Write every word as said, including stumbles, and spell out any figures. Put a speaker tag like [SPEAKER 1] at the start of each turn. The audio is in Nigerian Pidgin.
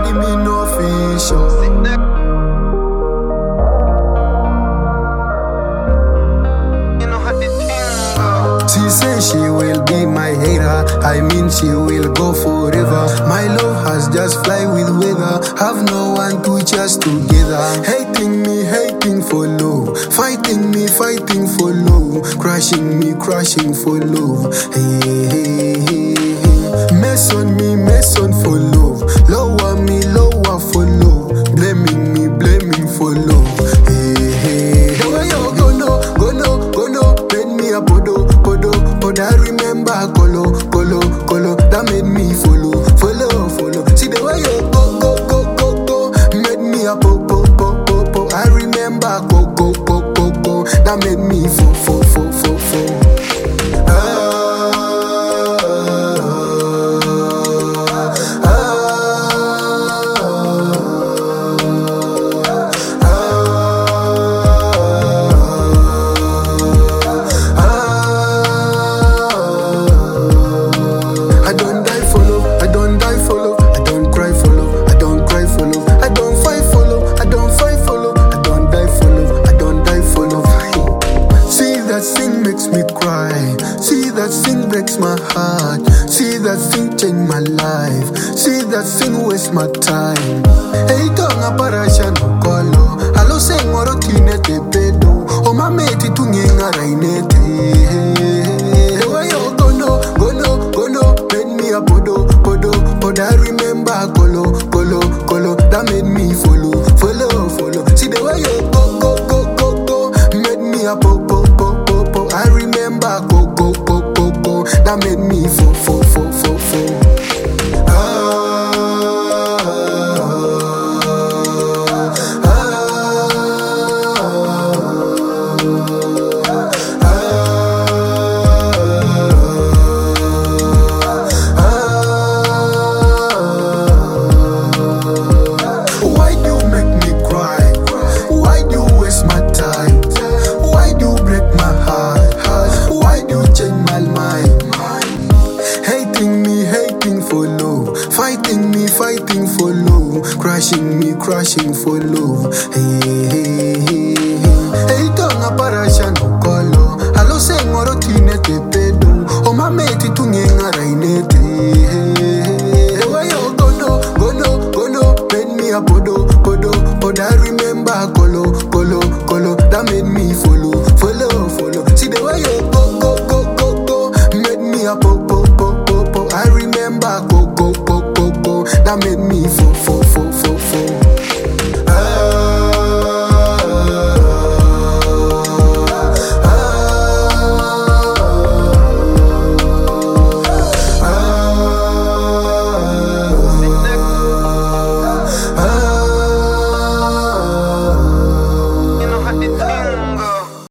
[SPEAKER 1] nobody me no official. She says she will be my hater, I mean she will go forever. My love has just fly with weather, have no one to just together. Hating me, hating for love, fighting me, fighting for love, crushing me, crushing for love. Hey, hey, hey, hey. Mess on me, mess on for love, lower me, lower for love, blaming me, blaming for love. Hey, hey, hey. The way you go no, go no, go no, bend me a podo. I remember Kolo, Kolo, Kolo, that made me follow, follow, follow. See the way you go, go, go, go, go, made me a po, po, po, po, po. I remember go, go, go, go, go, that made me fo, fo, fo, fo, fo. Ah. That thing breaks my heart. See that thing change my life. See that thing waste my time. Hey, tonga parasha no kolo. Alo sengoro tinete pedo. O mameti tunyenga rainete. The way you go no, go no, go no. Made me a podo, podo, podo. I remember kolo, kolo, kolo. That made me follow, follow, follow. See the way you go, go, go, go, go. Made me a po, po, po, po, po. I remember go, go, go. That made me fall, fall, fall, fall, fall. Ah, ah, ah. Why do you make me cry? Why do you waste my time? Why do you break my heart? Why do you change my mind? Hating me, hating for love, fighting me, fighting for love, crushing me, crushing for love. Hey, hey, hey, hey. Hey, tonga parasha no kolo. Alo sengoro tinete pedo. O mameti tunyenga rainete. The way you go no, go no, go no. Made me a podo, podo, podo. I remember kolo, kolo, kolo. That made me follow, follow, follow. See the way you go, go, go, go, go. Made me a popo. I remember go, go, go, go, go. That made me fall.